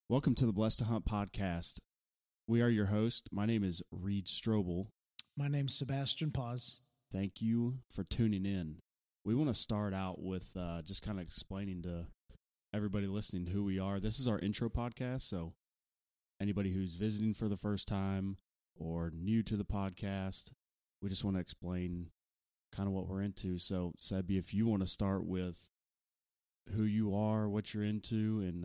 Welcome to the Blessed to Hunt podcast. We are your host. My name is Reed Strobel. My name's Sebastian Paz. Thank you for tuning in. We want to start out with just kind of explaining to everybody listening who we are. This is our intro podcast, so anybody who's visiting for the first time or new to the podcast, we just want to explain kind of what we're into. So, Sebi, if you want to start with who you are, what you're into, and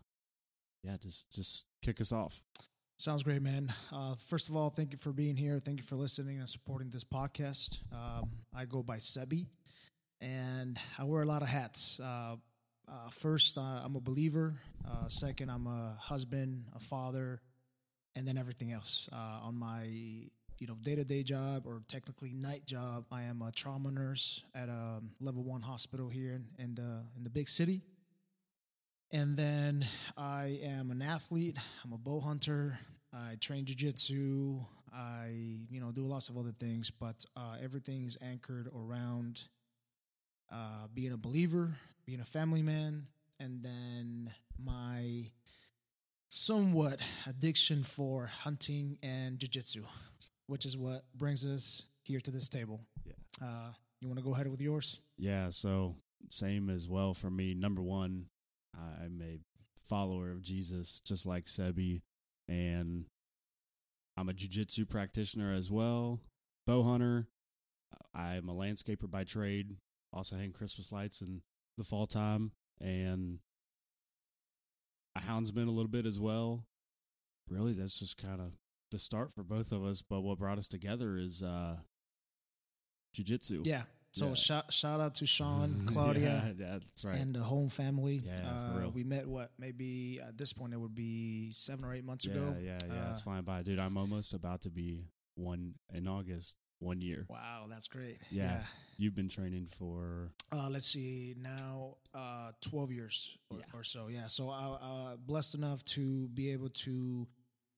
just kick us off. Sounds great, man. First of all, thank you for being here. Thank you for listening and supporting this podcast. I go by Sebi, and I wear a lot of hats. First, I'm a believer. Second, I'm a husband, a father, and then everything else. On my day-to-day job, or technically night job, I am a trauma nurse at a level 1 hospital here in the big city. And then I am an athlete. I'm a bow hunter. I train jiu-jitsu. I, do lots of other things, but everything is anchored around being a believer, being a family man, and then my somewhat addiction for hunting and jiu-jitsu, which is what brings us here to this table. Yeah. You want to go ahead with yours? Yeah, so same as well for me. Number one, I'm a follower of Jesus, just like Sebi, and I'm a jiu-jitsu practitioner as well, bow hunter. I'm a landscaper by trade, also hang Christmas lights in the fall time, and a houndsman a little bit as well. Really, that's just kind of the start for both of us, but what brought us together is jiu-jitsu. Yeah. So shout out to Sean, Claudia, yeah, that's right, and the home family. Yeah, for real. We met, maybe at this point it would be 7 or 8 months ago. Yeah, it's flying by. Dude, I'm almost about to be in August, 1 year. Wow, that's great. Yeah. You've been training for? Let's see, now 12 years or so. Yeah, so I'm blessed enough to be able to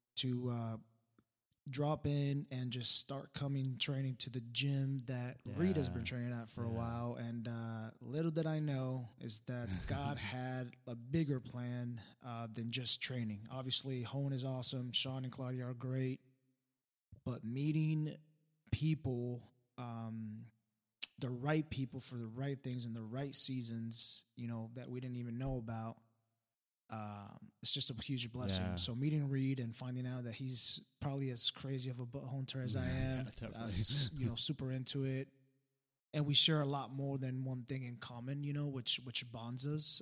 drop in and just start training to the gym that Reed has been training at for a while. And little did I know is that God had a bigger plan than just training. Obviously, Hone is awesome. Sean and Claudia are great. But meeting people, the right people for the right things in the right seasons, that we didn't even know about, it's just a huge blessing. Yeah. So meeting Reed and finding out that he's probably as crazy of a butt hunter as I am, super into it, and we share a lot more than one thing in common, which bonds us.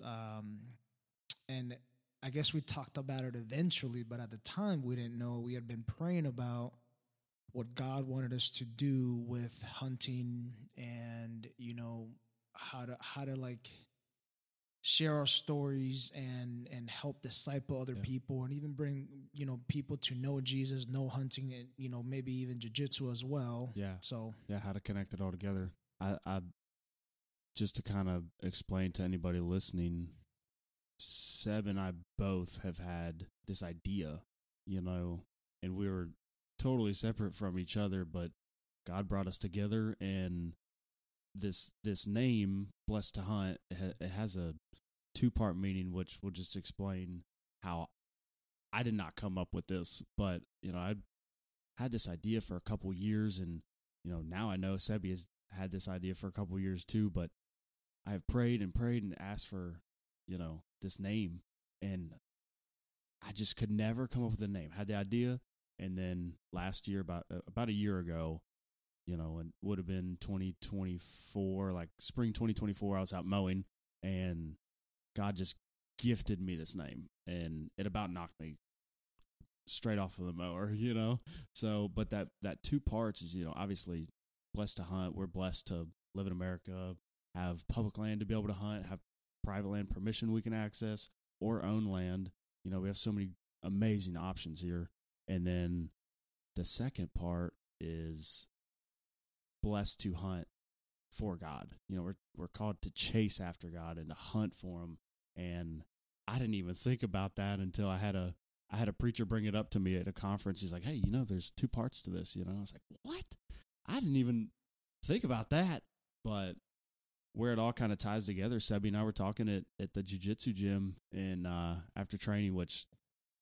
And I guess we talked about it eventually, but at the time we didn't know. We had been praying about what God wanted us to do with hunting, and how to like share our stories and help disciple other people, and even bring, people to know Jesus, know hunting, and, maybe even jiu-jitsu as well. Yeah. So, how to connect it all together. I just to kind of explain to anybody listening, Seb and I both have had this idea, and we were totally separate from each other, but God brought us together, and this name, Blessed to Hunt, it has a 2-part meaning, which will just explain how I did not come up with this, but I had this idea for a couple years, and now I know Sebi has had this idea for a couple years too, but I have prayed and asked for this name, and I just could never come up with a name. Had the idea, and then last year, about a year ago, and would have been 2024, like spring 2024, I was out mowing, and God just gifted me this name, and it about knocked me straight off of the mower, So, but that 2 parts is, obviously blessed to hunt. We're blessed to live in America, have public land to be able to hunt, have private land permission we can access, or own land. We have so many amazing options here. And then the second part is blessed to hunt for God. We're called to chase after God and to hunt for Him. And I didn't even think about that until I had a preacher bring it up to me at a conference. He's like, "Hey, there's 2 parts to this." I was like, "What? I didn't even think about that." But where it all kind of ties together, Sebi and I were talking at the jiu-jitsu gym, and after training, which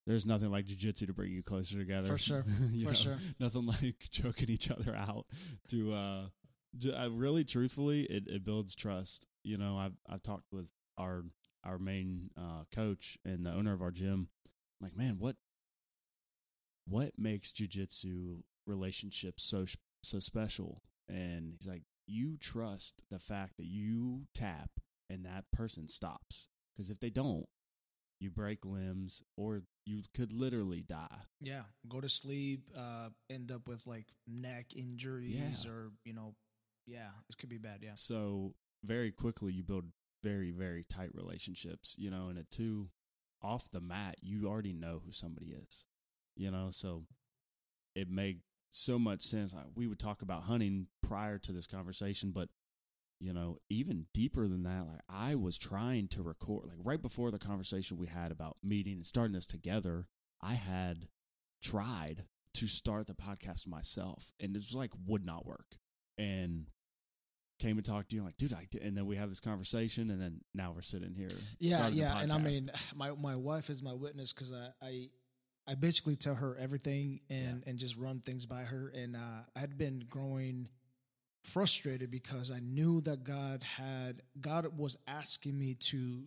there's nothing like jiu-jitsu to bring you closer together. For sure. Sure. Nothing like choking each other out to, really truthfully, it builds trust. I've talked with our main coach and the owner of our gym. I'm like, man, what makes jiu-jitsu relationships so special? And he's like, you trust the fact that you tap and that person stops, because if they don't, you break limbs or you could literally die. Yeah, go to sleep, end up with like neck injuries, or it could be bad. Yeah. So very quickly you build very, very tight relationships, and at two, off the mat, you already know who somebody is, so it made so much sense. Like, we would talk about hunting prior to this conversation, but even deeper than that, like, I was trying to record, like, right before the conversation we had about meeting and starting this together, I had tried to start the podcast myself, and it was like, would not work. And came and talked to you, like, dude, and then we have this conversation, and then now we're sitting here. Yeah. And I mean, my wife is my witness, because I basically tell her everything and just run things by her. And I had been growing frustrated because I knew that God was asking me to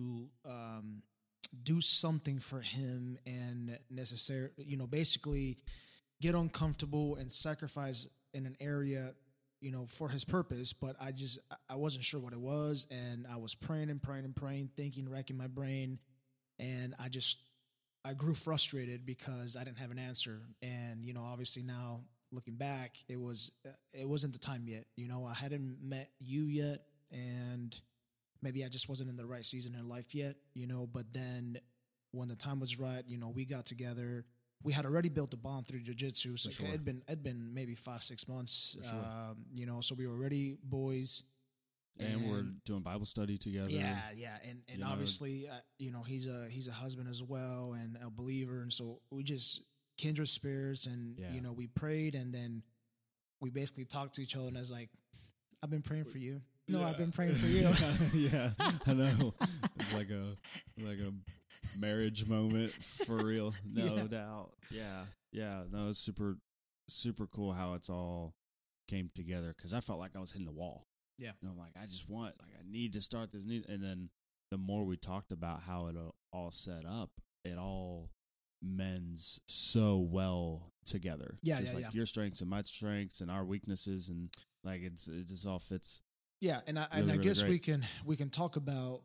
do something for Him, and basically get uncomfortable and sacrifice in an area, for His purpose. But I wasn't sure what it was, and I was praying and praying and praying, thinking, racking my brain, and I grew frustrated because I didn't have an answer. And obviously now, looking back, it wasn't the time yet. I hadn't met you yet, and maybe I just wasn't in the right season in life yet, But then when the time was right, we got together. We had already built a bond through jiu-jitsu, so sure. it'd been maybe 5-6 months, sure. So we were already boys. And we're doing Bible study together. Yeah, and obviously, he's a husband as well, and a believer, and so we just kindred spirits, and we prayed, and then we basically talked to each other, and I was like, I've been praying for you. No, I've been praying for you. Yeah, I know. It's like a marriage moment for real, no doubt. Yeah. No, it's super, super cool how it's all came together, because I felt like I was hitting the wall. Yeah. Like, I need to start this. And then the more we talked about how it all set up, it all mends so well together. Yeah, just like your strengths and my strengths and our weaknesses, and like it just all fits. Yeah, and I guess we can talk about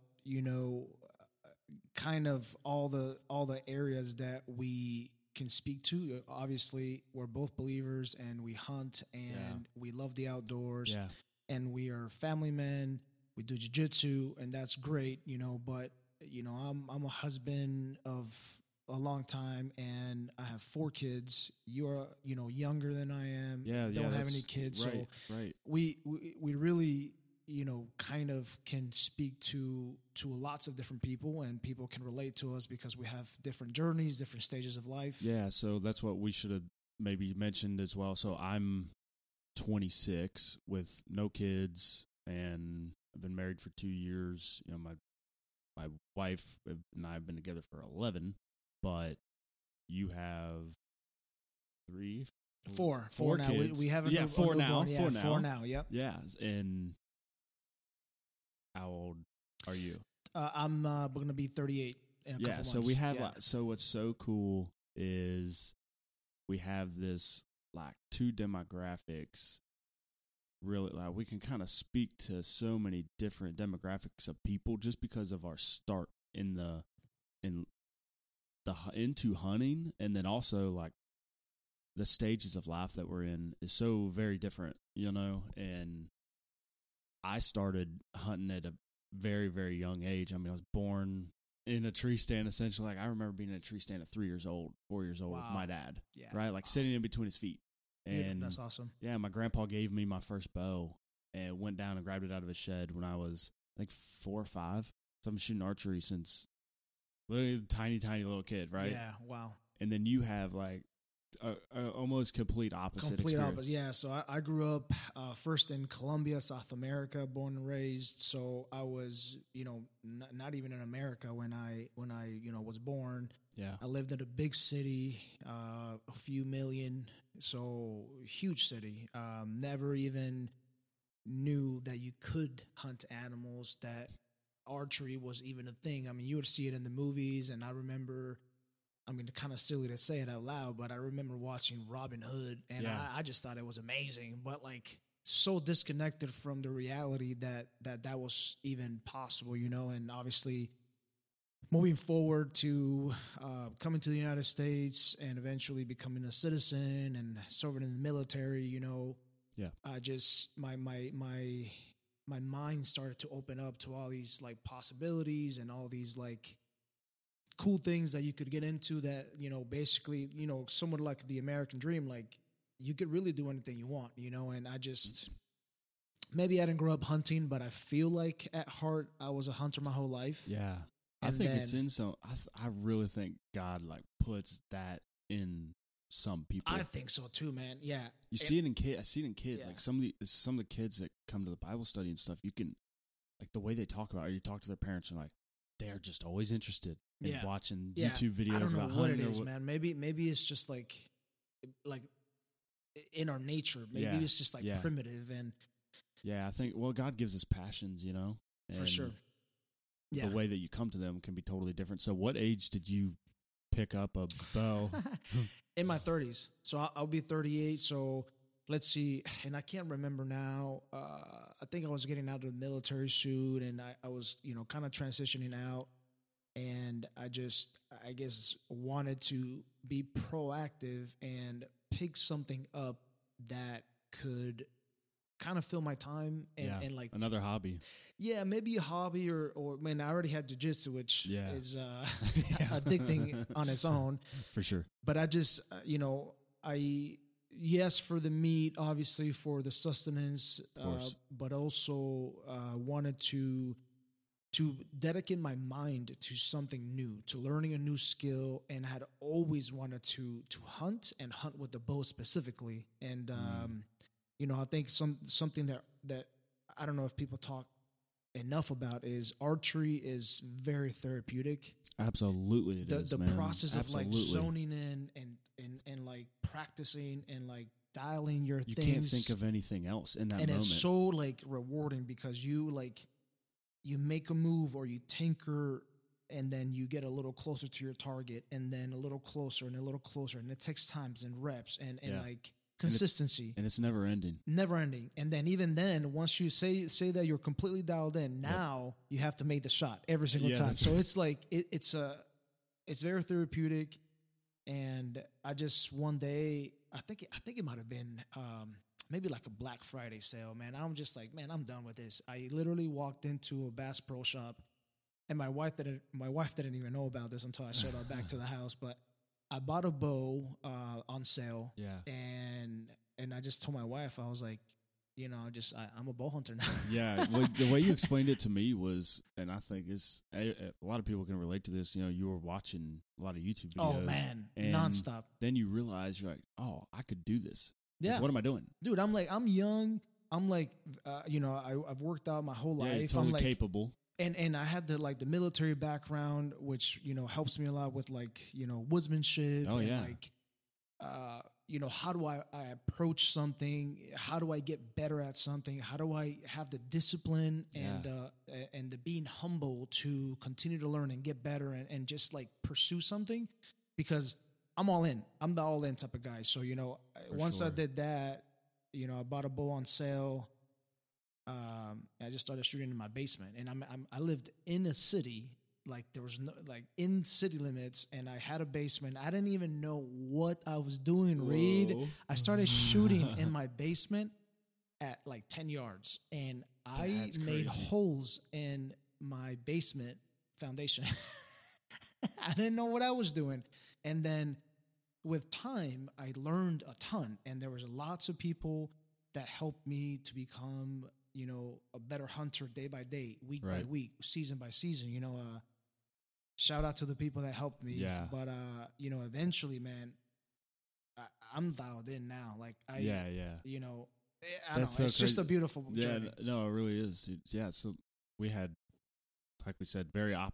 kind of all the areas that we can speak to. Obviously, we're both believers, and we hunt, and we love the outdoors. Yeah. And we are family men. We do jiu-jitsu, and that's great, But I'm a husband of a long time, and I have 4 kids. You're younger than I am. Don't have any kids, right, so right. We really kind of can speak to lots of different people, and people can relate to us because we have different journeys, different stages of life. Yeah, so that's what we should have maybe mentioned as well. So I'm 26 with no kids, and I've been married for 2 years. My wife and I have been together for 11, but you have 4 now. Kids. We have 4 now. Yeah, 4 now. Yep. Yeah, and how old are you? I'm going to be 38 in a couple months. So we have so what's so cool is we have this like 2 demographics. Really, like, we can kind of speak to so many different demographics of people just because of our start into hunting, and then also like the stages of life that we're in is so very different, and I started hunting at a very, very young age. I mean, I was born in a tree stand, essentially. Like, I remember being in a tree stand at 3 years old, 4 years old with my dad, right? Like, sitting in between his feet. And that's awesome. Yeah, my grandpa gave me my first bow and went down and grabbed it out of his shed when I was, I think, 4 or 5. So I've been shooting archery since literally a tiny, tiny little kid, right? Yeah, wow. And then you have like a almost complete opposite experience. Yeah, so I grew up first in Colombia, South America, born and raised. So I was, not even in America when I was was born. Yeah. I lived in a big city, a few million, so huge city. Never even knew that you could hunt animals, that archery was even a thing. I mean, you would see it in the movies, and I remember, I mean, kind of silly to say it out loud, but I remember watching Robin Hood, and I just thought it was amazing, but like so disconnected from the reality that was even possible, you know. And obviously moving forward to coming to the United States and eventually becoming a citizen and serving in the military, you know, I just my mind started to open up to all these like possibilities and all these like cool things that you could get into, that, you know, basically, you know, somewhat like the American dream, like you could really do anything you want, you know. And I just, maybe I didn't grow up hunting, but I feel like at heart I was a hunter my whole life. Yeah. I think it's in some, I really think God like puts that in some people. I think so too, man. Yeah. You see it in kids. I see it in kids. Yeah. Like some of the kids that come to the Bible study and stuff, you can, like the way they talk about it, you talk to their parents and like, they are just always interested in watching YouTube videos. I don't know about what it hunting is, man. Maybe it's just like in our nature. Maybe it's just like primitive. And I think, well, God gives us passions, you know, and for sure. The way that you come to them can be totally different. So what age did you pick up a bow? In my 30s. So I'll be 38. So let's see. And I can't remember now. I think I was getting out of the military suit, and I was, you know, kind of transitioning out. And I guess, wanted to be proactive and pick something up that could kind of fill my time and like another hobby. Yeah, maybe a hobby or man, I already had jiu-jitsu, which is addicting on its own. For sure. But I just, you know, yes, for the meat, obviously for the sustenance, but also wanted to dedicate my mind to something new, to learning a new skill, and had always wanted to hunt and hunt with the bow specifically. And you know, I think something that I don't know if people talk enough about is archery is very therapeutic. Absolutely, it is, the man. process Absolutely. of like zoning in and like practicing and like dialing your things. You can't think of anything else in that moment. And it's so like rewarding because you make a move or you tinker, and then you get a little closer to your target, and then a little closer and a little closer, and it takes times and reps and like consistency. And it's never ending. Never ending. And then even then, once you say that you're completely dialed in, now you have to make the shot every single time. So it's like it's very therapeutic. And I just one day, I think it might have been maybe like a Black Friday sale, man. I'm just like, man, I'm done with this. I literally walked into a Bass Pro Shop, and my wife didn't even know about this until I showed her back to the house. But I bought a bow on sale, and I just told my wife, I was like, you know, I'm a bow hunter now. Yeah, well, the way you explained it to me was, and I think a lot of people can relate to this. You know, you were watching a lot of YouTube videos. Oh man, nonstop. Then you realize you're like, oh, I could do this. Yeah. Like, what am I doing, dude? I'm young. I'm like, you know, I've worked out my whole life. You're totally I'm like, capable. And I had the military background, which, you know, helps me a lot with like, you know, woodsmanship. Oh, yeah. And like, you know, how do I approach something? How do I get better at something? How do I have the discipline and the being humble to continue to learn and get better and just like pursue something? Because I'm all in. I'm the all in type of guy. So, you know, once I did that, you know, I bought a bow on sale. I just started shooting in my basement, and I lived in a city, like there was no, like in city limits, and I had a basement. I didn't even know what I was doing, Reed. I started shooting in my basement at like 10 yards, and I made holes in my basement foundation. I didn't know what I was doing. And then with time, I learned a ton, and there was lots of people that helped me to become, you know, a better hunter day by day, week by week, season by season. You know, shout out to the people that helped me. Yeah. But, you know, eventually, man, I'm dialed in now. Like, you know, I don't know. So it's just a beautiful journey. No, it really is, dude. Yeah, so we had, like we said, very opposite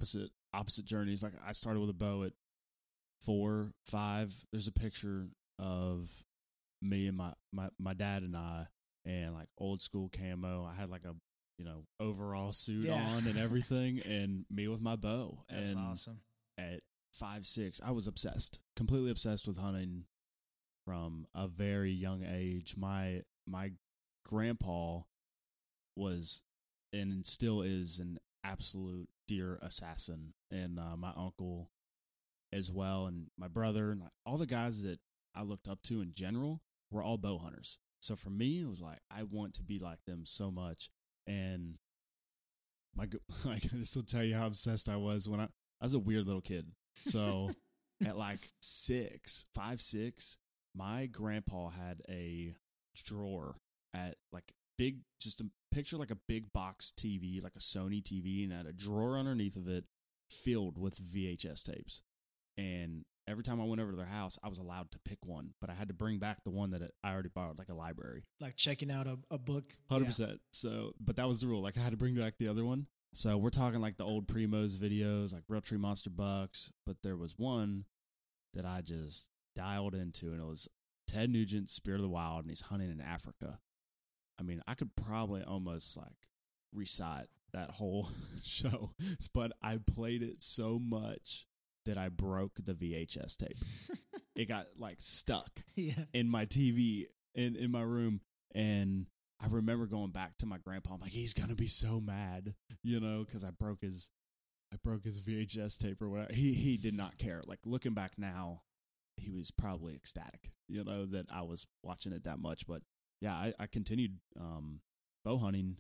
opposite journeys. Like I started with a bow at 4, 5. There's a picture of me and my dad and I, and like old school camo. I had like a overall suit on and everything, and me with my bow. That's and awesome. At 5, 6, I was obsessed, completely obsessed with hunting from a very young age. My grandpa was and still is an absolute deer assassin, and my uncle as well, and my brother, and all the guys that I looked up to in general were all bow hunters. So for me, it was like I want to be like them so much. And like this will tell you how obsessed I was when I was a weird little kid. So at like 5, 6, my grandpa had a drawer at like big, just a picture like a big box TV, like a Sony TV, and had a drawer underneath of it filled with VHS tapes. And every time I went over to their house, I was allowed to pick one, but I had to bring back the one that I already borrowed, like a library. Like checking out a book. 100%. Yeah. So, but that was the rule. Like I had to bring back the other one. So we're talking like the old Primos videos, like Real Tree Monster Bucks. But there was one that I just dialed into, and it was Ted Nugent's Spirit of the Wild, and he's hunting in Africa. I mean, I could probably almost like recite that whole show, but I played it so much that I broke the VHS tape. It got like stuck in my TV in my room. And I remember going back to my grandpa. I'm like, he's going to be so mad, because I broke his VHS tape or whatever. He did not care. Like looking back now, he was probably ecstatic, that I was watching it that much. But yeah, I continued bow hunting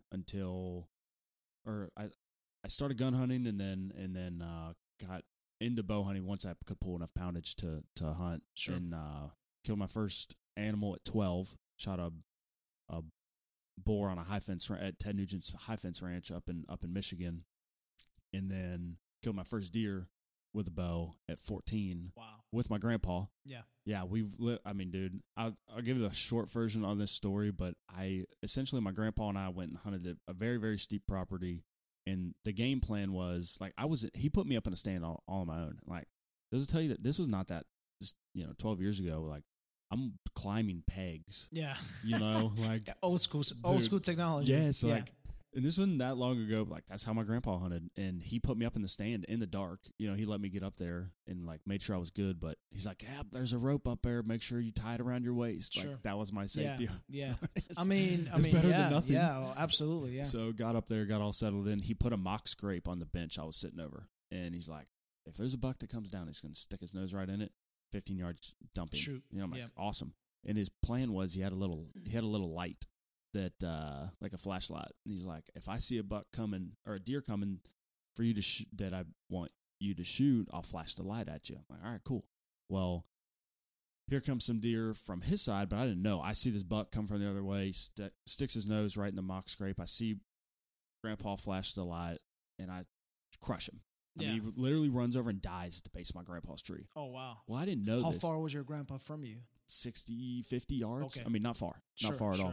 I started gun hunting and then got into bow hunting once I could pull enough poundage to hunt. Sure. And killed my first animal at 12. Shot a boar on a high fence at Ted Nugent's high fence ranch up in Michigan, and then killed my first deer with a bow at 14. Wow. With my grandpa. Yeah. Yeah, I mean, dude, I'll give you the short version on this story, but essentially my grandpa and I went and hunted a very, very steep property. And the game plan was like he put me up in a stand all on my own. Like, does it tell you that this was not that, 12 years ago? Like, I'm climbing pegs. Yeah. Like old school technology. Yeah. So like, and this wasn't that long ago. But like, that's how my grandpa hunted, and he put me up in the stand in the dark. He let me get up there and like made sure I was good. But he's like, yeah, there's a rope up there. Make sure you tie it around your waist. Sure. Like that was my safety. Yeah. I mean, it's better than nothing. Yeah, well, absolutely. Yeah. So got up there, got all settled in. He put a mock scrape on the bench I was sitting over, and he's like, if there's a buck that comes down, he's going to stick his nose right in it. 15 yards dumping. Shoot. I'm like, awesome. And his plan was he had a little light that like a flashlight. And he's like, if I see a buck coming or a deer coming for you to that I want you to shoot, I'll flash the light at you. I'm like, all right, cool. Well, here comes some deer from his side, but I didn't know. I see this buck come from the other way, sticks his nose right in the mock scrape. I see Grandpa flash the light, and I crush him. I mean, he literally runs over and dies at the base of my grandpa's tree. Oh, wow. Well, I didn't know How this. far was your grandpa from you? 60, 50 yards. Okay. I mean, not far. Not far at all.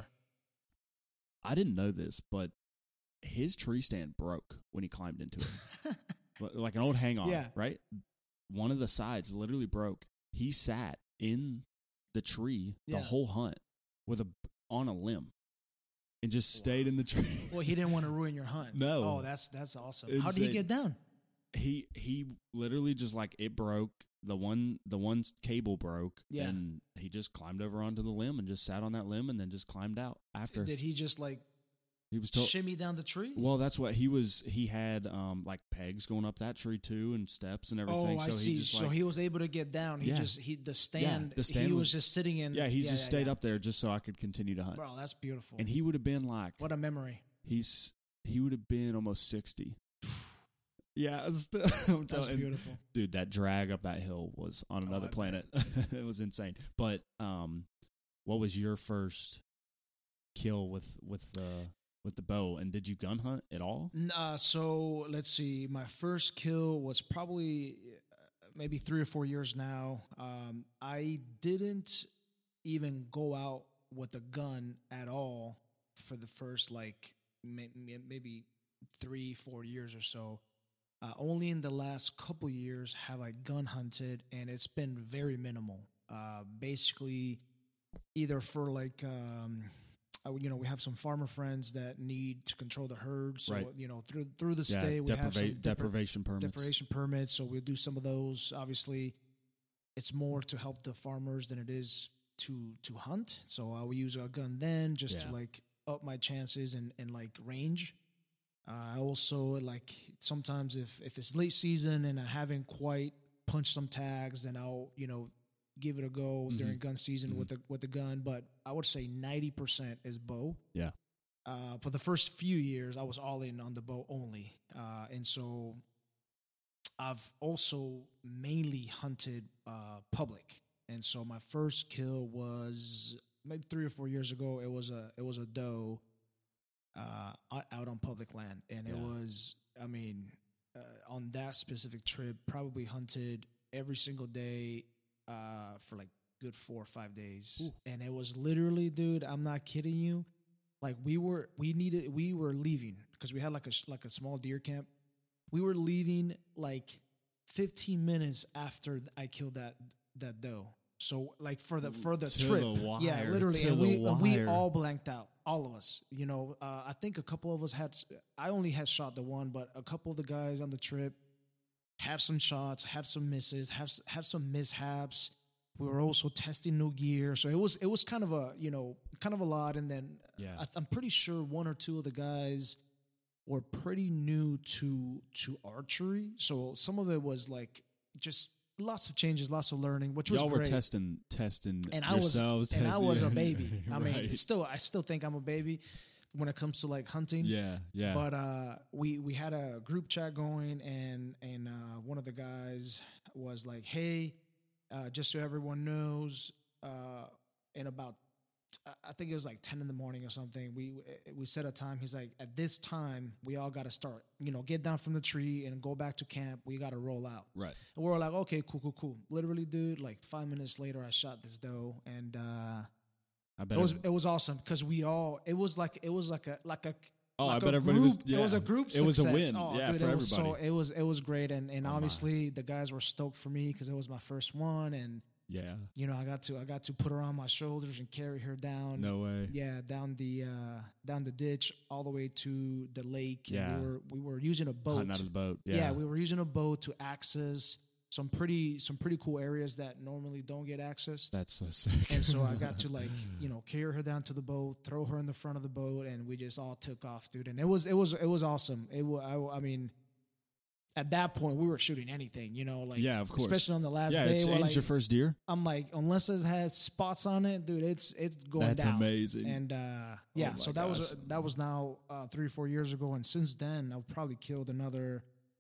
I didn't know this, but his tree stand broke when he climbed into it. Like an old hang-on, right? One of the sides literally broke. He sat in the tree the whole hunt on a limb and just stayed in the tree. Well, he didn't want to ruin your hunt. No. Oh, that's awesome. Insane. How did he get down? He literally just like it broke. The one cable broke, and he just climbed over onto the limb and just sat on that limb and then just climbed out after. Did he just like he was shimmy down the tree? Well, that's what he was. He had like pegs going up that tree too, and steps and everything. Oh, I see. So he was able to get down. He the stand he was just sitting in. Yeah, he just stayed up there just so I could continue to hunt. Bro, that's beautiful. And he would have been like, what a memory. He would have been almost 60. Yeah, that's beautiful. Dude, that drag up that hill was on another planet. It was insane. But what was your first kill with the bow? And did you gun hunt at all? So let's see. My first kill was probably maybe 3 or 4 years now. I didn't even go out with a gun at all for the first maybe 3-4 years or so. Only in the last couple years have I gun hunted, and it's been very minimal. Basically, either for like, we have some farmer friends that need to control the herd. So, Right. Through the state, we have some deprivation permits. deprivation permits. So we'll do some of those. Obviously, it's more to help the farmers than it is to hunt. So I will use a gun then just to like up my chances and like range. I also like sometimes if it's late season and I haven't quite punched some tags, then I'll give it a go during gun season with the gun. But I would say 90% is bow. Yeah. For the first few years, I was all in on the bow only, and so I've also mainly hunted public. And so my first kill was maybe 3 or 4 years ago. It was a doe. Out on public land, and it was, on that specific trip, probably hunted every single day for like good 4 or 5 days. Ooh. And it was literally, dude, I'm not kidding you. Like we were leaving because we had like a small deer camp. We were leaving like 15 minutes after I killed that doe. So like for the trip, yeah, literally, and we all blanked out, all of us. I think a couple of us I only had shot the one, but a couple of the guys on the trip had some shots, had some misses, had some mishaps. We were also testing new gear, so it was kind of a lot. And then I'm pretty sure 1 or 2 of the guys were pretty new to archery, so some of it was like just lots of changes, lots of learning, which was great. Y'all were testing and yourselves. I was a baby. I mean, Right. I still think I'm a baby when it comes to like hunting. Yeah. But we had a group chat going, and one of the guys was like, "Hey, just so everyone knows, in about I think it was like 10 in the morning or something. We set a time. He's like, at this time, we all got to start, get down from the tree and go back to camp. We got to roll out. Right. And we were like, okay, cool. Literally, dude, like 5 minutes later, I shot this doe, and I bet it was awesome because it was like a Oh, like I bet everybody group, was. Yeah. It was a group success. It was a win. Oh, Yeah, dude, for everybody. It was great, and obviously the guys were stoked for me because it was my first one, and yeah, I got to put her on my shoulders and carry her down. No way. Yeah, down the ditch all the way to the lake. Yeah, and we were using a boat. Hunting out of the boat. Yeah, we were using a boat to access some pretty cool areas that normally don't get accessed. That's so sick. And so I got to carry her down to the boat, throw her in the front of the boat, and we just all took off, dude. And it was awesome. I mean, at that point we were shooting anything, yeah, of course, especially on the last day. Yeah, it's your first deer. I'm like, unless it has spots on it, dude, it's going That's down. amazing. And so that was now 3 or 4 years ago, and since then I've probably killed another.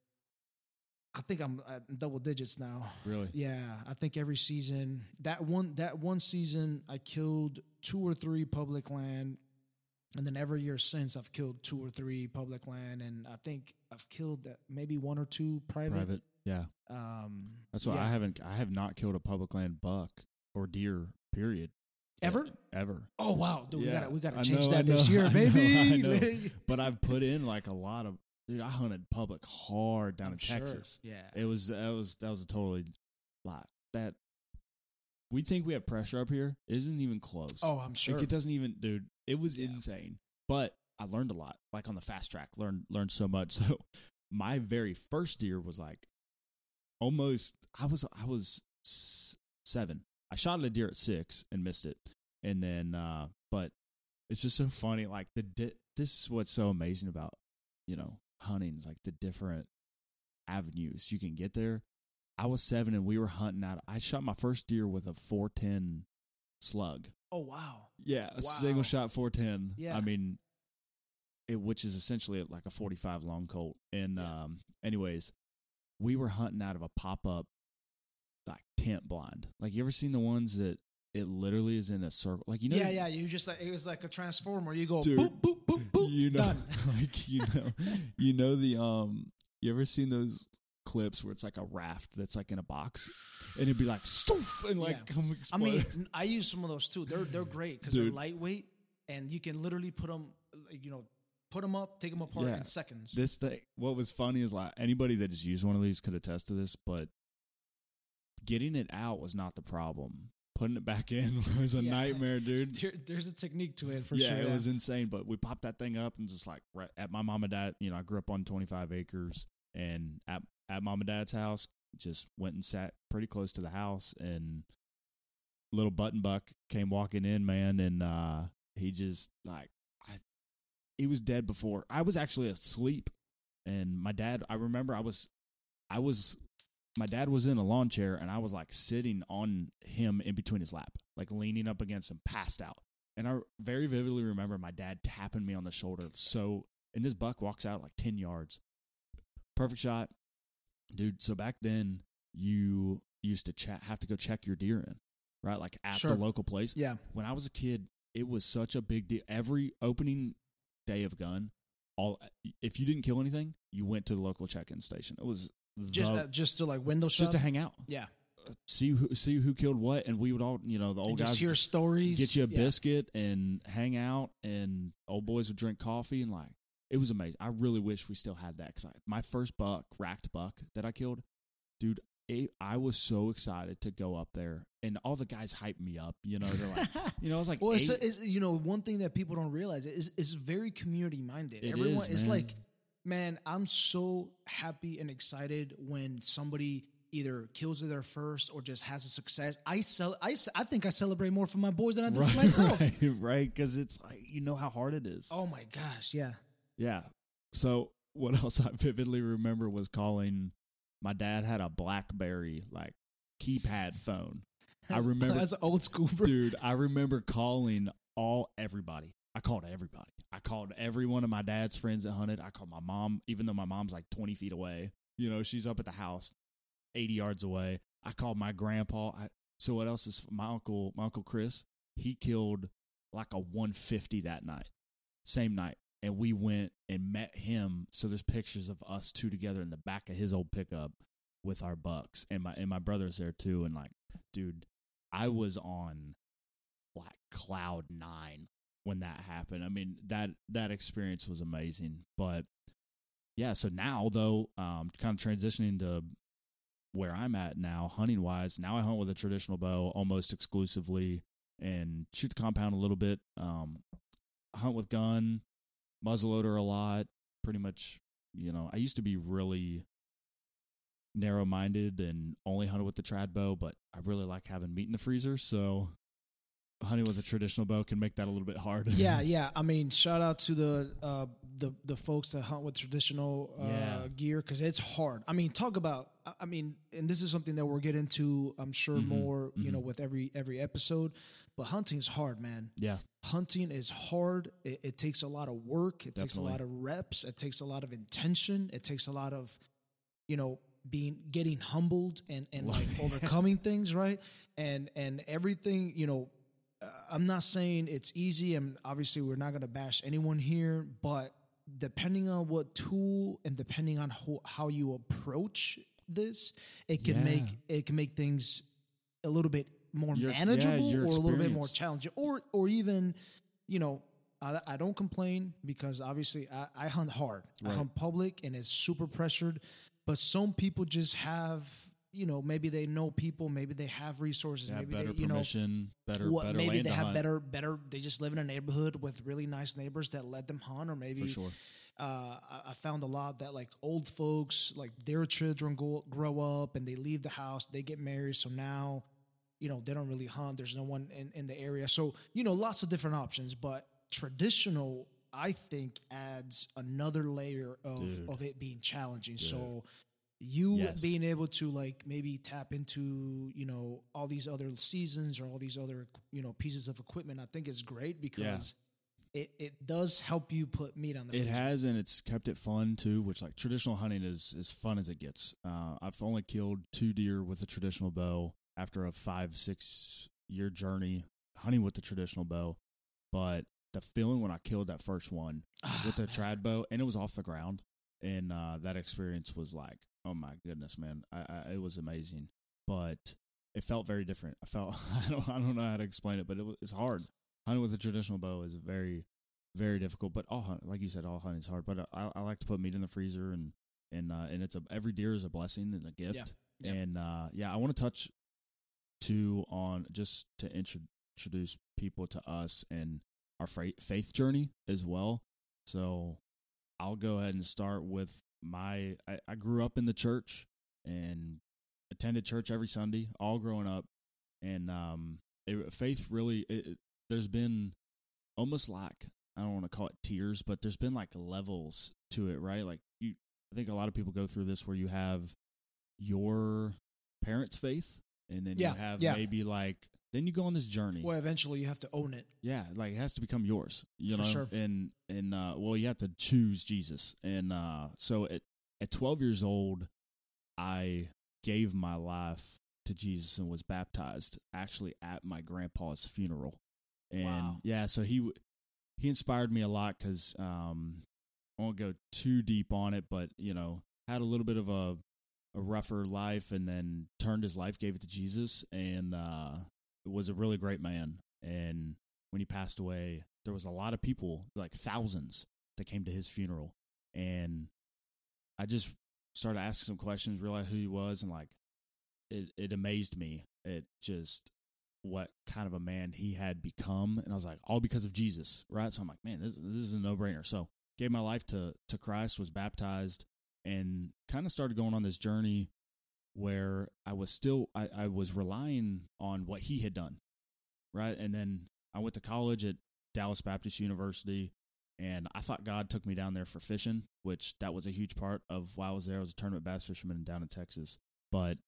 I think I'm at double digits now. Really? Yeah, I think every season. That one season, I killed 2 or 3 public land, and then every year since, I've killed 2 or 3 public land, and I think I've killed maybe 1 or 2 private. Yeah. That's why I have not killed a public land buck or deer. Period. Ever? Ever. Oh wow, dude, yeah. we gotta change that this year, baby. I know. But I've put in like a lot of. Dude, I hunted public hard down in Texas. Yeah, that was a totally lot that we think we have pressure up here. It isn't even close. Oh, I'm sure. Like, it doesn't even, dude. It was insane, but I learned a lot. Like on the fast track, learned so much. So my very first deer was like almost. I was 7. I shot at a deer at 6 and missed it, and then but it's just so funny. Like this is what's so amazing about hunting is like the different avenues you can get there. I was 7 and we were hunting out. I shot my first deer with a 410 slug. Oh wow! Yeah, a single shot 410. Yeah, I mean, which is essentially like a 45 long Colt. And anyways, we were hunting out of a pop up like tent blind. Like you ever seen the ones that it literally is in a circle? Like Yeah. You just like it was like a transformer. You go dude, boop boop boop boop. Done. Like you ever seen those clips where it's like a raft that's like in a box and it'd be like stoof and like come explode. I mean, I use some of those too. They're great because they're lightweight and you can literally put put them up, take them apart in seconds. This thing, what was funny is like anybody that just used one of these could attest to this, but getting it out was not the problem. Putting it back in was a nightmare, dude. There's a technique to it for sure. Yeah, it was insane. But we popped that thing up and just like right at my mom and dad, I grew up on 25 acres, and at mom and dad's house, just went and sat pretty close to the house, and little button buck came walking in, man, and he just like he was dead before I was actually asleep, and my dad. I remember my dad was in a lawn chair, and I was like sitting on him in between his lap, like leaning up against him, passed out. And I very vividly remember my dad tapping me on the shoulder. And this buck walks out like 10 yards. Perfect shot. Dude, so back then, you used to have to go check your deer in, right? Like at the local place. Yeah. When I was a kid, it was such a big deal. Every opening day of gun, if you didn't kill anything, you went to the local check-in station. It was just to like window shop? Just to hang out. Yeah. See who killed what, and we would all, the old guys just hear stories, get you a biscuit and hang out, and old boys would drink coffee, and like it was amazing. I really wish we still had that, because my first racked buck that I killed, dude, I was so excited to go up there, and all the guys hyped me up. They're like, I was like, well, it's one thing that people don't realize is it's very community minded. Everyone, it's like, man, I'm so happy and excited when somebody either kills their first or just has a success. I think I celebrate more for my boys than I do for myself. Right, because it's like, how hard it is. Oh my gosh, yeah. Yeah. So what else I vividly remember was calling. My dad had a BlackBerry like keypad phone. I remember that's old school, bro. Dude, I remember calling everybody. I called everybody. I called every one of my dad's friends that hunted. I called my mom, even though my mom's like 20 feet away. She's up at the house 80 yards away. I called my grandpa. So what else is my uncle Chris? He killed like a 150 that night, same night. And we went and met him. So there's pictures of us two together in the back of his old pickup with our bucks. And my brother's there too. And like, dude, I was on like cloud 9 when that happened. I mean, that experience was amazing. But yeah, so now though, kind of transitioning to where I'm at now, hunting wise, now I hunt with a traditional bow almost exclusively and shoot the compound a little bit. Hunt with gun, muzzleloader a lot, pretty much. I used to be really narrow-minded and only hunted with the trad bow, but I really like having meat in the freezer, so hunting with a traditional bow can make that a little bit hard. Yeah. I mean, shout out to the folks that hunt with traditional gear, because it's hard. I mean, and this is something that we'll get into, I'm sure, more, with every episode, but hunting is hard, man. Yeah. Hunting is hard. It takes a lot of work. It takes a lot of reps. It takes a lot of intention. It takes a lot of, getting humbled and like overcoming things, right? And everything, I'm not saying it's easy, and obviously we're not going to bash anyone here, but depending on what tool and depending on how you approach this, it can make things a little bit more manageable or a little bit more challenging, or even, I don't complain, because obviously I hunt hard. Right. I hunt public, and it's super pressured, but some people just have, maybe they know people, maybe they have resources, maybe better they, permission, better maybe land they to have hunt. better. They just live in a neighborhood with really nice neighbors that let them hunt, or maybe for sure. I found a lot that like old folks, like their children grow up and they leave the house, they get married, so now, they don't really hunt. There's no one in the area, so lots of different options. But traditional, I think, adds another layer of it being challenging. Dude. So being able to like maybe tap into, all these other seasons or all these other, pieces of equipment, I think is great, because it does help you put meat on the freezer. It has, and it's kept it fun too, which like traditional hunting is as fun as it gets. I've only killed 2 deer with a traditional bow after a 5-6 year journey hunting with the traditional bow. But the feeling when I killed that first one with the trad bow, and it was off the ground, and that experience was like, oh my goodness, man, it was amazing. But it felt very different. I don't know how to explain it, but it's hard. Hunting with a traditional bow is very, very difficult. But all hunt, like you said, all hunting is hard. But I like to put meat in the freezer, and it's every deer is a blessing and a gift. Yeah. And I want to touch too on just to introduce people to us and our faith journey as well. So I'll go ahead and start with I grew up in the church and attended church every Sunday, all growing up. And faith really, there's been almost like, I don't want to call it tears, but there's been like levels to it, right? Like I think a lot of people go through this where you have your parents' faith, and then you have maybe like, then you go on this journey. Well, eventually you have to own it. Yeah, like it has to become yours, you know? Sure. And you have to choose Jesus. And so at 12 years old, I gave my life to Jesus and was baptized actually at my grandpa's funeral. And so he inspired me a lot because I won't go too deep on it, but had a little bit of a rougher life, and then turned his life, gave it to Jesus, and was a really great man. And when he passed away, there was a lot of people, like thousands, that came to his funeral. And I just started asking some questions, realized who he was, and like it amazed me at just what kind of a man he had become. And I was like, all because of Jesus, right? So I'm like, man, this is a no-brainer. So gave my life to Christ, was baptized, and kind of started going on this journey where I was relying on what he had done, right? And then I went to college at Dallas Baptist University, and I thought God took me down there for fishing, which that was a huge part of why I was there. I was a tournament bass fisherman down in Texas, but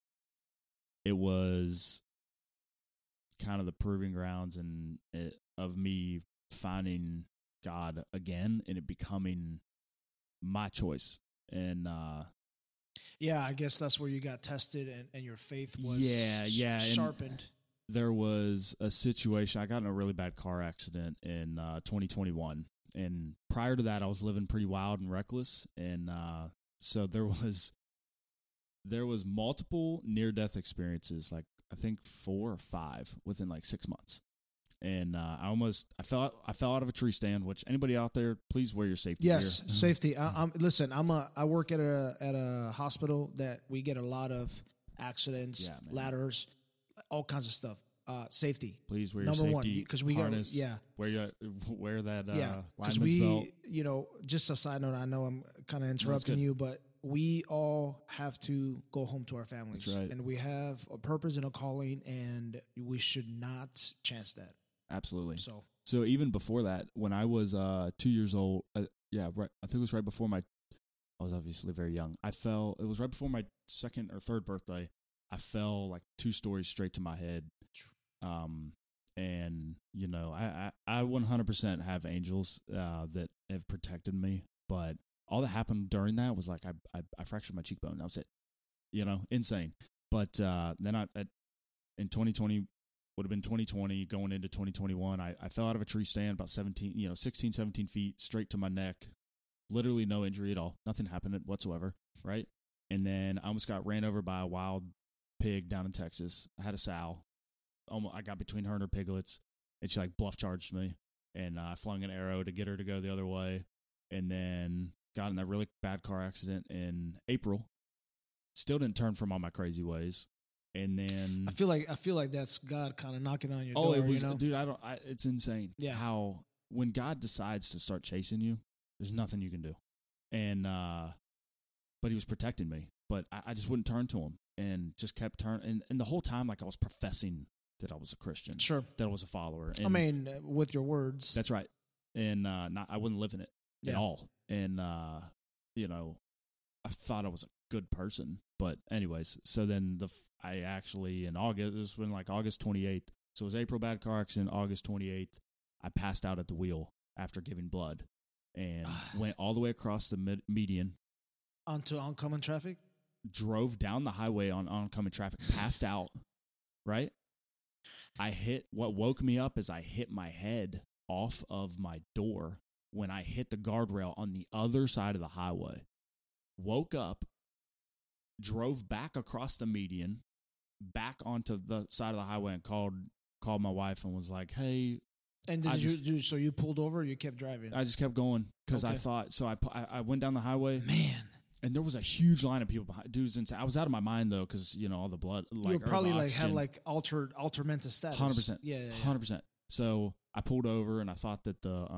it was kind of the proving grounds of me finding God again and it becoming my choice. And I guess that's where you got tested and your faith was sharpened. And there was a situation. I got in a really bad car accident in 2021. And prior to that, I was living pretty wild and reckless. And so there was multiple near-death experiences, like I think 4 or 5 within like 6 months. And I fell out of a tree stand. Which anybody out there, please wear your safety gear. Yes, safety. I work at a hospital that we get a lot of accidents, ladders, all kinds of stuff. Safety. Please wear your safety harness. Wear that lineman's belt. Just a side note. I know I'm kind of interrupting you, but we all have to go home to our families. That's right. And we have a purpose and a calling, and we should not chance that. Absolutely. So even before that, when I was 2 years old, right, I think it was right before I was obviously very young. It was right before my 2nd or 3rd birthday. I fell like 2 stories straight to my head. And I 100% have angels that have protected me, but all that happened during that was like I fractured my cheekbone. That was it. Insane. But then in 2020, would have been 2020, going into 2021, I fell out of a tree stand about 16, 17 feet, straight to my neck. Literally no injury at all. Nothing happened whatsoever, right? And then I almost got ran over by a wild pig down in Texas. I had a sow. I got between her and her piglets, and she like bluff charged me, and I flung an arrow to get her to go the other way, and then got in that really bad car accident in April. Still didn't turn from all my crazy ways. And then I feel like that's God kind of knocking on your door. Oh, it was, dude. It's insane. Yeah. How when God decides to start chasing you, there's nothing you can do. And but He was protecting me. But I just wouldn't turn to Him, and just kept turning. And the whole time, like I was professing that I was a Christian, sure, that I was a follower. And, with your words, that's right. And I wouldn't live in it at all. And I thought I was a good person. But anyways, so then I actually in August, this was when like August 28th. So it was April bad car accident, August 28th. I passed out at the wheel after giving blood and went all the way across the median onto oncoming traffic. Drove down the highway on oncoming traffic, passed out. Right. What woke me up is I hit my head off of my door when I hit the guardrail on the other side of the highway. Woke up. Drove back across the median, back onto the side of the highway, and called my wife and was like, "Hey, And so you pulled over or you kept driving? I just kept going because Okay. I thought, so I went down the highway. Man. And there was a huge line of people behind dudes. And I was out of my mind though, because all the blood. Like, you were probably the like had oxygen. like altered mental status. 100%. Yeah. 100%. So I pulled over, and I thought that the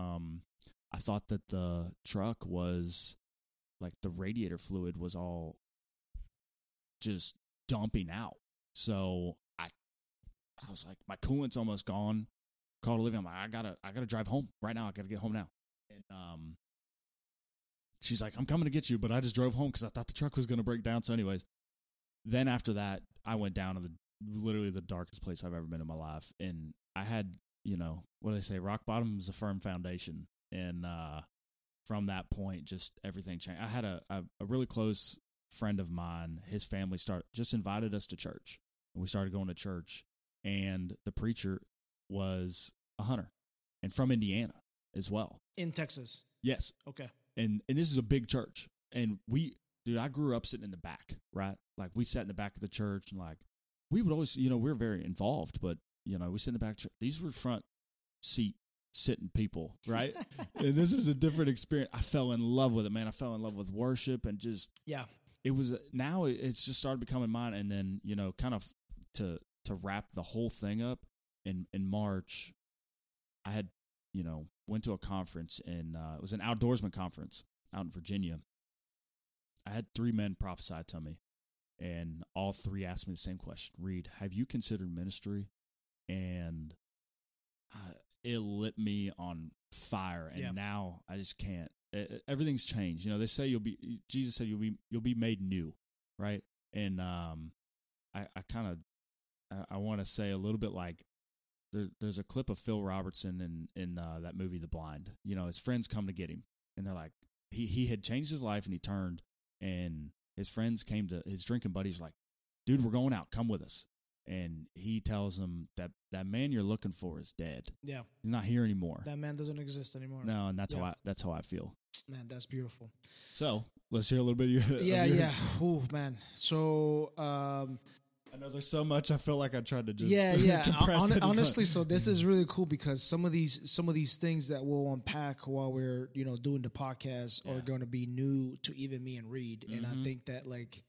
truck was like the radiator fluid was all just dumping out. So I was like, my coolant's almost gone. Called Olivia. I'm like, I gotta drive home right now. I gotta get home now. And she's like, I'm coming to get you, but I just drove home because I thought the truck was gonna break down. So, anyways, then after that, I went down to literally the darkest place I've ever been in my life, and I had, what do they say? Rock bottom is a firm foundation, and from that point, just everything changed. I had a really close friend of mine. His family just invited us to church, and we started going to church, and the preacher was a hunter and from Indiana as well. In Texas. Yes. Okay. And this is a big church. And I grew up sitting in the back, right? Like, we sat in the back of the church, and like, we would always, we were very involved, but, we sit in the back of the church. These were front seat sitting people, right? And this is a different experience. I fell in love with it, man. I fell in love with worship, and just, yeah, it was, now it's just started becoming mine. And then, kind of to wrap the whole thing up, in March, I had, went to a conference, and it was an outdoorsman conference out in Virginia. I had 3 men prophesy to me, and all 3 asked me the same question. Reed, have you considered ministry? And it lit me on fire, and now I just can't. Everything's changed. They say Jesus said you'll be made new, right? And I want to say a little bit like, there's a clip of Phil Robertson in that movie The Blind. His friends come to get him, and they're like, he had changed his life, and he turned, and his friends came to his drinking buddies, like, dude, we're going out, come with us. And he tells them that man you're looking for is dead. Yeah, he's not here anymore. That man doesn't exist anymore. No, and that's how I feel. Man, that's beautiful. So let's hear a little bit of your yeah. Ooh, man. So I know there's so much. I feel like I tried to just compress it. Honestly, so this is really cool because some of these things that we'll unpack while we're doing the podcast are going to be new to even me and Reed, and I think that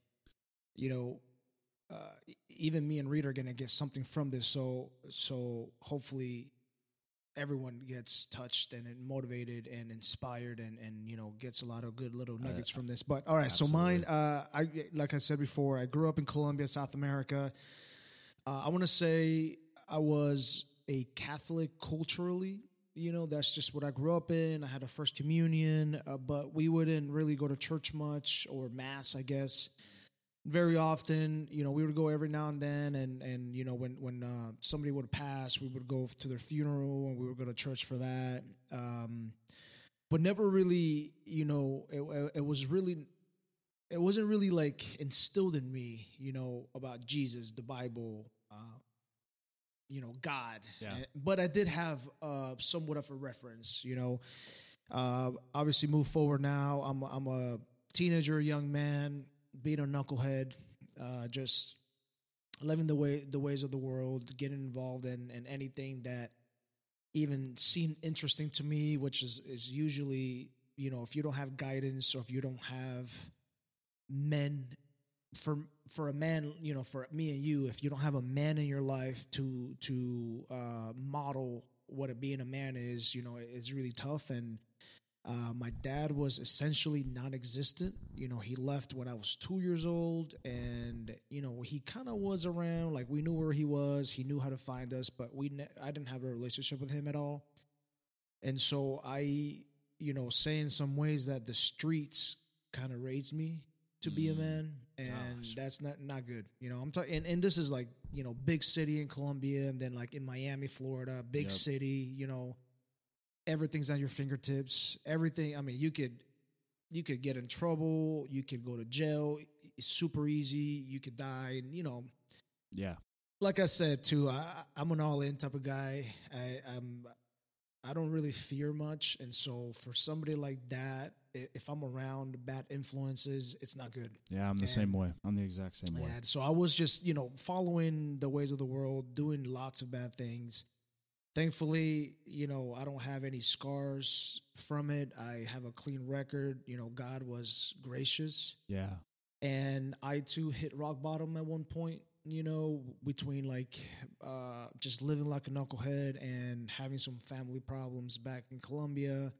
even me and Reed are going to get something from this. So hopefully everyone gets touched and motivated and inspired and gets a lot of good little nuggets from this. But all right, absolutely. So mine, like I said before, I grew up in Colombia, South America. I want to say I was a Catholic culturally. That's just what I grew up in. I had a first communion, but we wouldn't really go to church much, or mass, I guess. Very often, we would go every now and then, and when somebody would pass, we would go to their funeral, and we would go to church for that. But never really, it wasn't really like instilled in me, about Jesus, the Bible, God. Yeah. But I did have somewhat of a reference, obviously move forward now. I'm a teenager, young man, being a knucklehead, just living the ways of the world, getting involved in anything that even seemed interesting to me, which is usually, if you don't have guidance, or if you don't have men, for a man, for me and you, if you don't have a man in your life to model what being a man is, it's really tough. And my dad was essentially non-existent. He left when I was 2 years old, and he kind of was around. Like, we knew where he was. He knew how to find us, but I didn't have a relationship with him at all. And so I, say in some ways that the streets kind of raised me to be a man, and that's not good. I'm talking, and this is like big city in Colombia, and then like in Miami, Florida, big city. Everything's at your fingertips. Everything. I mean, you could get in trouble. You could go to jail. It's super easy. You could die. And yeah. Like I said too, I'm an all-in type of guy. I don't really fear much, and so for somebody like that, if I'm around bad influences, it's not good. Yeah, I'm the same way. I'm the exact same way. So I was just following the ways of the world, doing lots of bad things. thankfully, I don't have any scars from it. I have a clean record. God was gracious. Yeah. And I too hit rock bottom at one point, between like just living like a knucklehead and having some family problems back in Colombia.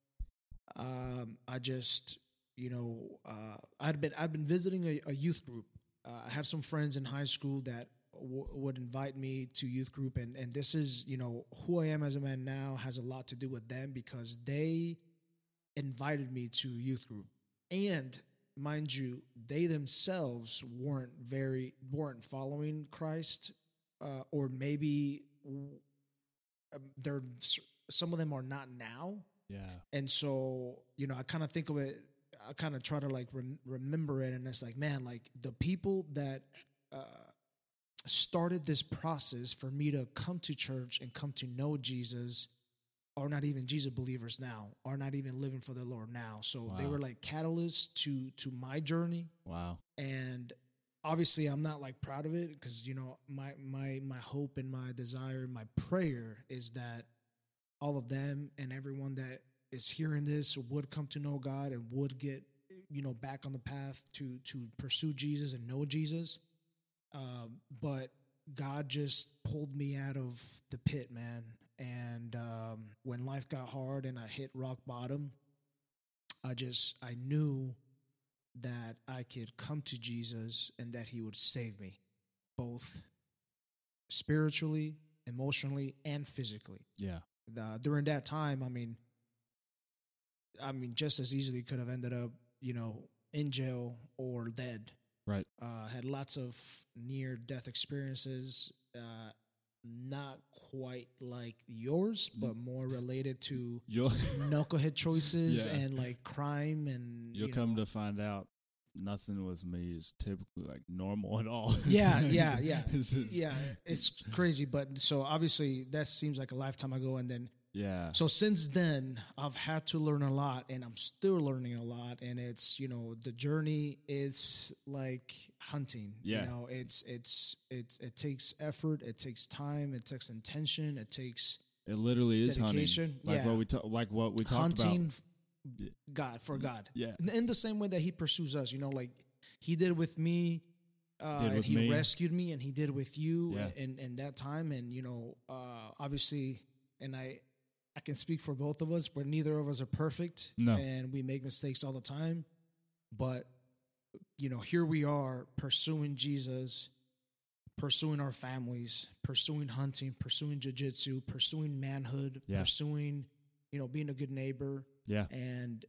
I just, I've been visiting a youth group. I had some friends in high school that would invite me to youth group, and this is, who I am as a man now has a lot to do with them, because they invited me to youth group. And mind you, they themselves weren't following Christ, or maybe some of them are not now. Yeah. And so, I kind of think of it, I kind of try to like remember it, and it's like, man, like the people that started this process for me to come to church and come to know Jesus are not even Jesus believers now, are not even living for the Lord now. So They were like catalysts to my journey. Wow. And obviously I'm not like proud of it, because, my hope and my desire, my prayer is that all of them and everyone that is hearing this would come to know God and would get, back on the path to pursue Jesus and know Jesus. But God just pulled me out of the pit, man. And when life got hard and I hit rock bottom, I knew that I could come to Jesus and that he would save me, both spiritually, emotionally, and physically. Yeah. During that time, I mean, just as easily could have ended up, in jail or dead. Right. Had lots of near-death experiences, not quite like yours, but more related to knucklehead choices and like crime. And you'll come to find out nothing with me is typically like normal at all. Yeah. It's crazy. But so obviously that seems like a lifetime ago. And then, so since then I've had to learn a lot, and I'm still learning a lot. And it's, the journey is like hunting. Yeah. It takes effort. It takes time. It takes intention. It literally is dedication. Hunting. Like what we talked hunting about. God for God. Yeah. In the same way that he pursues us, like he did with me. He rescued me, and he did with you in that time. And, obviously, and I can speak for both of us, but neither of us are perfect. No. And we make mistakes all the time. But, here we are pursuing Jesus, pursuing our families, pursuing hunting, pursuing jiu-jitsu, pursuing manhood, pursuing, being a good neighbor. Yeah. And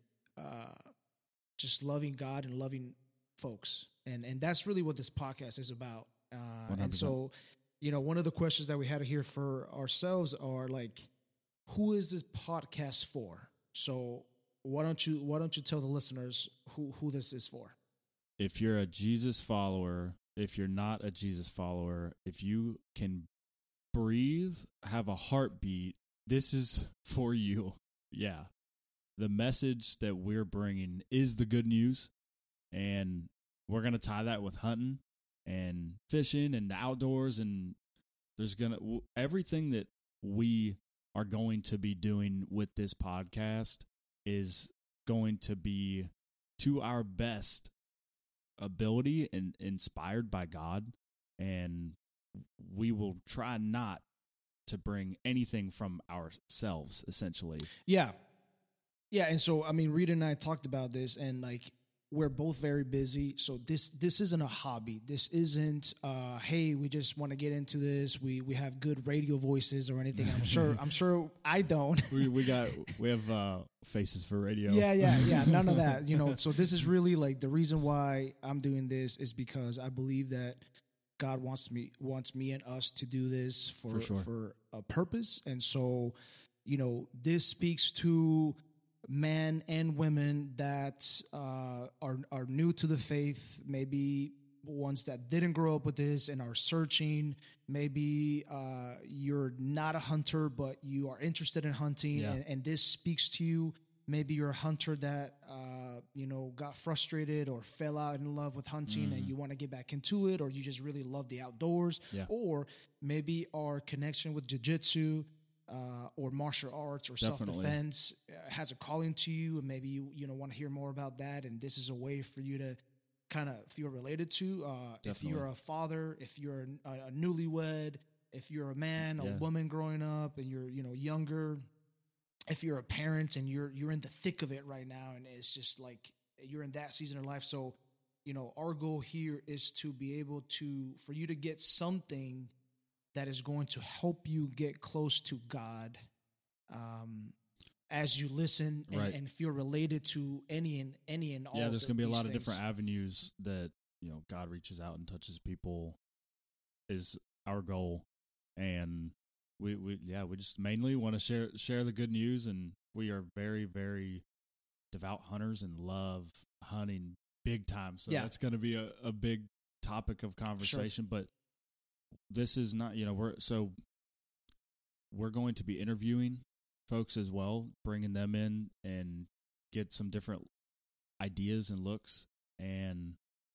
just loving God and loving folks. And that's really what this podcast is about. And so, one of the questions that we had here for ourselves are like, who is this podcast for? So why don't you tell the listeners who this is for? If you're a Jesus follower, if you're not a Jesus follower, if you can breathe, have a heartbeat, this is for you. Yeah. The message that we're bringing is the good news, and we're going to tie that with hunting and fishing and the outdoors, and there's everything that we are going to be doing with this podcast is going to be to our best ability and inspired by God, and we will try not to bring anything from ourselves, essentially. Yeah. Yeah, and so, I mean, Rita and I talked about this, and, like, we're both very busy, so this isn't a hobby. This isn't, hey, we just want to get into this. We have good radio voices or anything. I'm sure I don't. We have faces for radio. Yeah. None of that. So this is really like the reason why I'm doing this is because I believe that God wants me and us to do this for a purpose, and so this speaks to men and women that are new to the faith, maybe ones that didn't grow up with this and are searching. Maybe you're not a hunter, but you are interested in hunting, and this speaks to you. Maybe you're a hunter that got frustrated or fell out in love with hunting, and you want to get back into it, or you just really love the outdoors, or maybe our connection with jiu-jitsu or martial arts or Definitely. self-defense has a calling to you, and maybe you want to hear more about that, and this is a way for you to kind of feel related to. If you're a father, if you're a newlywed, if you're a man, a woman growing up, and you're younger, if you're a parent and you're in the thick of it right now, and it's just like you're in that season of life. So, our goal here is to be able for you to get something that is going to help you get close to God, as you listen and feel related to any and all. Yeah, there's going to be a lot things. of different avenues that God reaches out and touches people is our goal, and we just mainly want to share the good news, and we are very, very devout hunters and love hunting big time. So that's going to be a big topic of conversation. Sure. But this is not, we're going to be interviewing folks as well, bringing them in and get some different ideas and looks. And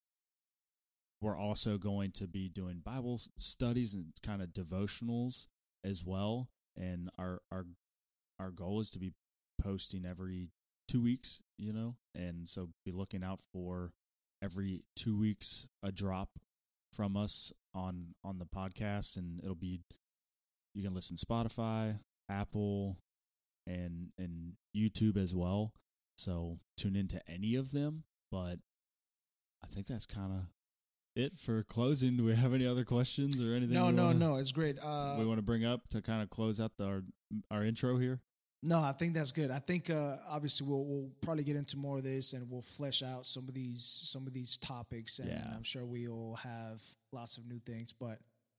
we're also going to be doing Bible studies and kind of devotionals as well. And our goal is to be posting every 2 weeks, and so be looking out for every 2 weeks a drop from us on the podcast, and it'll be, you can listen Spotify, Apple, and YouTube as well. So tune into any of them. But I think that's kind of it for closing. Do we have any other questions or anything? No, it's great. We want to bring up to kind of close out our intro here. No, I think that's good. I think obviously we'll probably get into more of this, and we'll flesh out some of these topics, and I'm sure we'll have lots of new things. But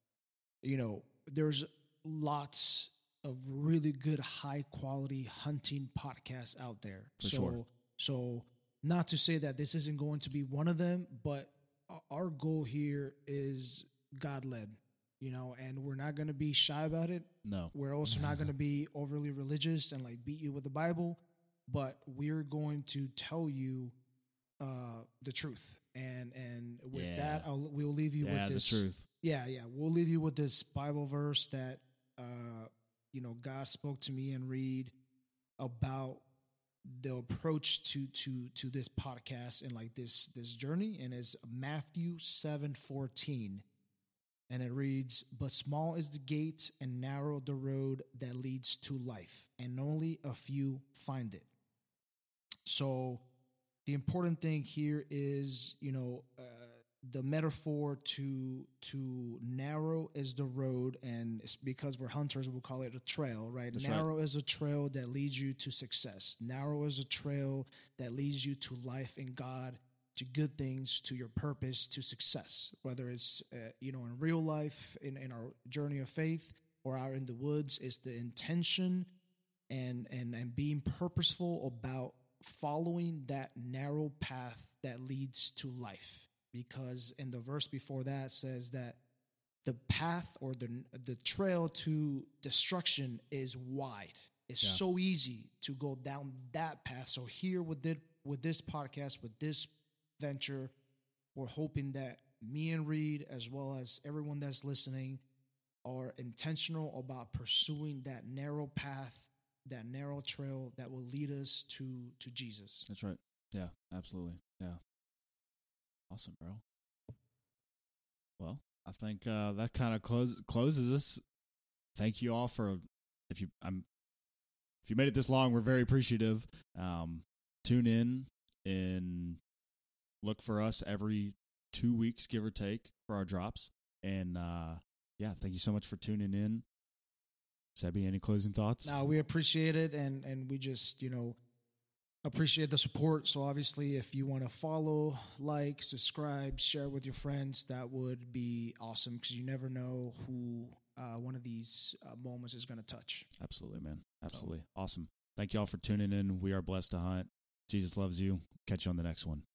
there's lots of really good, high quality hunting podcasts out there. So not to say that this isn't going to be one of them, but our goal here is God led. And we're not going to be shy about it. No. We're also not going to be overly religious and beat you with the Bible, but we're going to tell you the truth. And with that, we'll leave you with this. The truth. Yeah. We'll leave you with this Bible verse that, God spoke to me and Reed about the approach to this podcast and this journey. And it's Matthew 7:14. And it reads, "But small is the gate and narrow the road that leads to life, and only a few find it." So the important thing here is, the metaphor to narrow is the road, and it's because we're hunters, we'll call it a trail, right? That's narrow right. is a trail that leads you to success. Narrow is a trail that leads you to life in God, to good things, to your purpose, to success, whether it's, in real life, in our journey of faith, or out in the woods. It's the intention and being purposeful about following that narrow path that leads to life. Because in the verse before that says that the path or the trail to destruction is wide. It's so easy to go down that path. So here with this podcast, with this venture, we're hoping that me and Reed, as well as everyone that's listening, are intentional about pursuing that narrow path, that narrow trail that will lead us to Jesus. That's right. Yeah, absolutely. Yeah. Awesome, bro. Well, I think that kind of closes us. Thank you all for if you made it this long, we're very appreciative. Tune in and look for us every 2 weeks, give or take, for our drops. And thank you so much for tuning in. Sebi, any closing thoughts? No, we appreciate it, and we just appreciate the support. So obviously, if you want to follow, like, subscribe, share with your friends, that would be awesome, because you never know who one of these moments is going to touch. Absolutely, man. Absolutely. Awesome. Thank you all for tuning in. We are blessed to hunt. Jesus loves you. Catch you on the next one.